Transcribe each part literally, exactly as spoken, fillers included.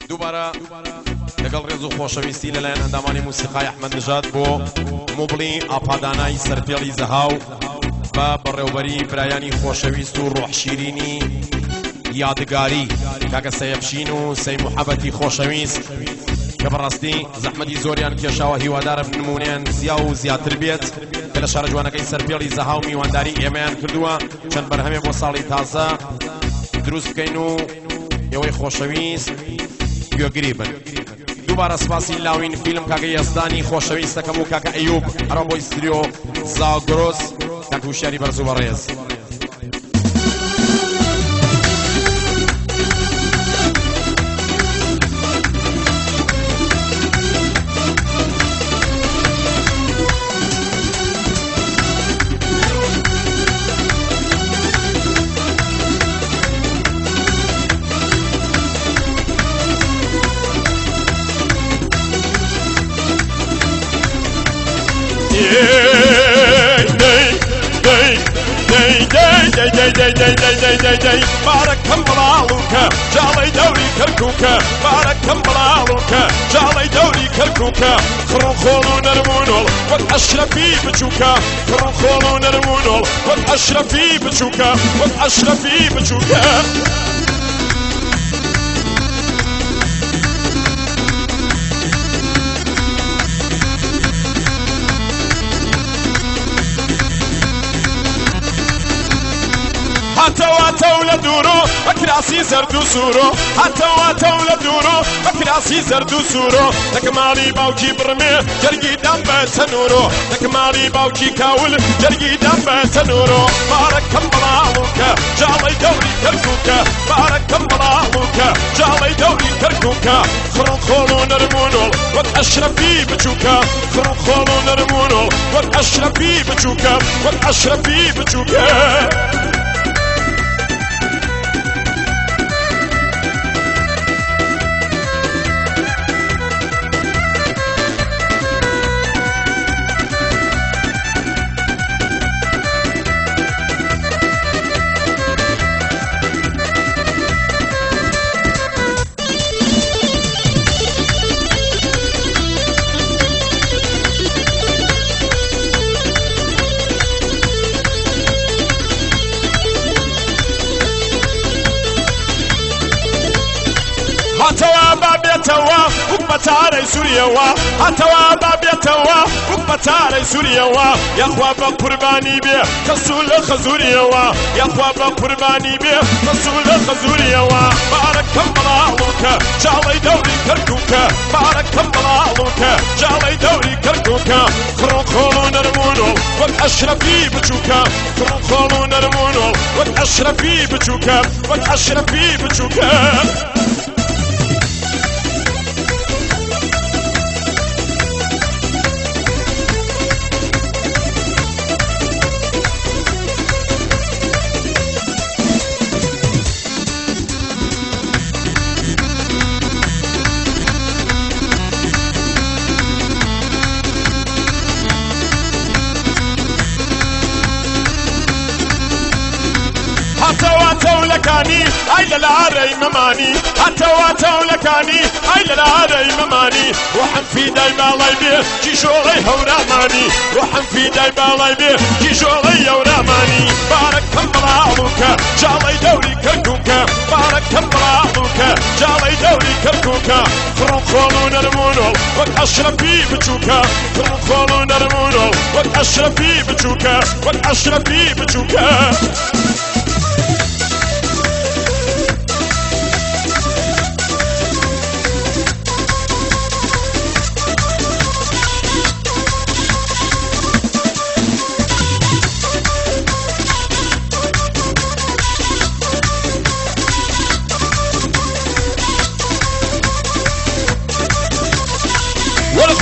دووبارە لەگەڵ ڕێز و خۆشەویستی لەلایەن ئەندامانی موسیقای ئەحمەد نژاد بۆ موبڵی ئاپادانای سەرپێڵی زەهاو بە بەڕێوەبەری برایانی خۆشەویست و ڕۆحشیرینی یادگاری کاکە سەیەبشین و سەی محەبەتی خۆشەویست کە بەڕاستی زەحمەتی زۆریان کێشاوە، هیوادارم نمونەیان زیا و زیاتر بێت کە لە شارە جوانەکەی سەرپێڵی زەهاو میوانداری ئێمەیان کردووە چەند بەرهەمێ بۆ ساڵی تازە دروست بکەین و ئێوەی خۆشەویست گوێگری بن. دووبارە سپاسی لاوین فیلم کاکە یەزدانی خۆشەویستەکەم و کاکە ئەیوب هەرە بۆی ستریۆ زاگرۆس کاکە وشیاری بەرز و بەڕێز. بارەکەم بڵاڵوکە جاڵەی دەوری کەرکووکە، بارەکەم بڵاڵوکە جاڵەی دەوری کەرکووکە، خڕ و خۆڵ و نەرمونۆڵ وەک ئەشرەفی بچووکە، خڕ و خۆڵ و نەرمونۆڵ وەک ئەشرەفی بچووکە، وەک ئەشرەفی بچووکە. هاتەواتەو لە دوورۆ بەکراسی زەرد و سوورۆ، هاتەواتەو لە دوورۆ بەکراسی زەرد و سوورۆ، دەکماڵی باوکی بڕمێ جەرگی دام بە تەنورۆ، دەکماڵی باوکی کاول جەرگی دام بە تەنورۆ. بارەکەم بڵاڵوکە جاڵەی دەوری کەرکووکە، بارەکەم بڵاڵوکە جاڵەی دەوری کەرکووکە، خڕ و خۆڵ و نەرمونۆڵ وەک ئەشرەفی بچووکە، خڕ و خۆڵ و نەرمونۆڵ وەک ئەشرەفی بچووکە، وەک ئەشرەفی بچووکە. هاتەوا بابێتەوە وەک بەتارەی سووریەوە، هاتەوا بابێتەوە وەک بەتارەی سووریەوە، یاخوا بە قوربانی بێ کەسوو لە خەزووریەوە، یاخوا بە قوربانی بێ کەسوو لە خەزووریەوە. بارەکەم بڵاڵوکە جاڵەی دەوری کەرکووکە، بارەکەم بڵاڵوکە جاڵەی دەوری کەرکووکە، خڕ و خۆڵ و نەرمونۆڵ وەک ئەشرەفی بچووکە، خڕ و خۆڵ و نەرمونۆڵ وەک ئەشرەفی بچووکە، وەک ئەشرەفی بچووکە. هاتەواتەو لەکانی ئای لە لارەی مەمانی، هاتەواتەو لەکانی ئای لە لارەی مەمانی، ڕۆحم فیدای باڵای بێ کیژۆڵەی هەورامانی، ڕۆحم فیدای باڵای بێ کیژۆڵەی هەورامانی. بارەکەم بڵاڵوکە جاڵەی دەوری کەرکووکە، بارەکەم بڵاڵوکە جاڵەی دەوری کەرکووکە، خڕ و خۆڵ و نەرمونۆڵ وەک ئەشرەفی بچووکە، خڕ و خۆڵ و نەرمونۆڵ وەک ئەشرەفی بچووکە، وەک ئەشرەفی بچووکە.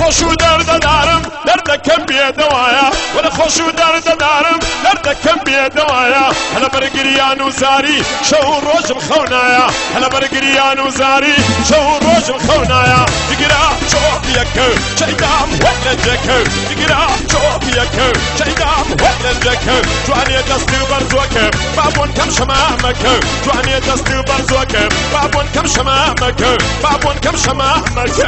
خۆش و دەردەدارم دەردەکەم بێدەوایە وەرە خۆش و دەردەدارم دەردەکەم بێدەوایە هەلە بەرگریان و زاری شەو و ڕۆژم خەونایە هەلە بەرگریان و زاری شەو و ڕۆژم خەونایە دیگرا چۆپیەکە چەیدام وەک لە جەکە دیگرا چۆپیەکە چەیدام وەک لە جەکە جوانێ دەستی و بەرزۆکە بابۆن کەم شەمامەکە جوانێ دەستی و بەرزۆکە بابۆن کەم شەمامەکە بابۆن کەم شەمامەکە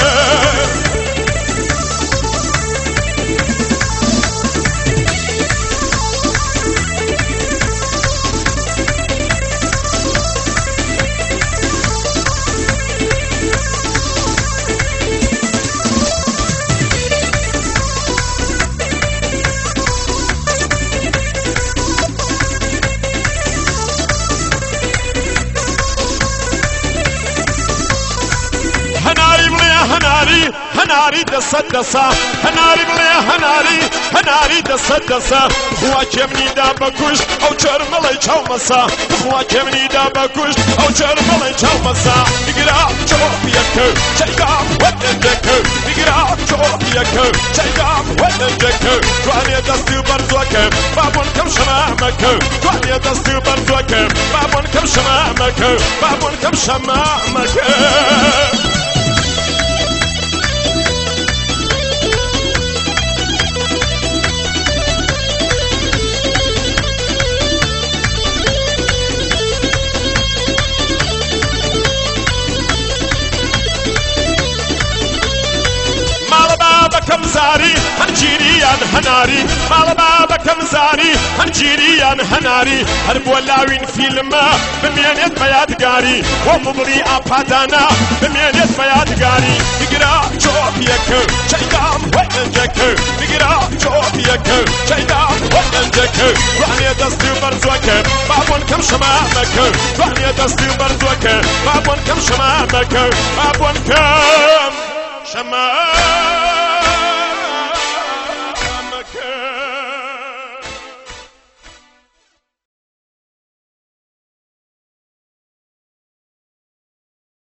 هەناری دەسەد دەسا هەناری بڵێ هەناری هەناری دەسەد دەسا خوا کێمنیدا بەکوشت ئەو چەرمەڵی چاومەسا خوا کێمنیدا بەکوشت ئەو چەرمەڵی چاومەسا دیگرا چۆپیەکە چەیدام وەک لەنجەکە دیگرا چۆپیەکە چەیدام وەک لەنجەکە جوانێ دەستی و بەرزۆکە بابۆن کەم شەمامەکە جوانێ دەستی و بەرزۆکە بابۆن کەم شەمامەکە بابۆن کەم شەمامەکە بەکەم زاری هەنجیریان هەناری ماڵە بابەکەم زاری هەنجیریان هەناری هەر بۆ لاوین فیلمە بمێنێت بە یادگاری بۆ مبڵی ئاپادانا بمێنێت بە یادگاری دیگرا چۆپیەکە چەیدام وەک لەنجەکە دیگرا چۆپیەکە چەیدام وەک لەنجەکە جوانێ دەستی و بەرزۆکە بابۆن کەم شەمامەکە جوانێ دەستی و بەرزۆکە بابۆن کەم شەمامەکە بابۆن کەم شەمامەکە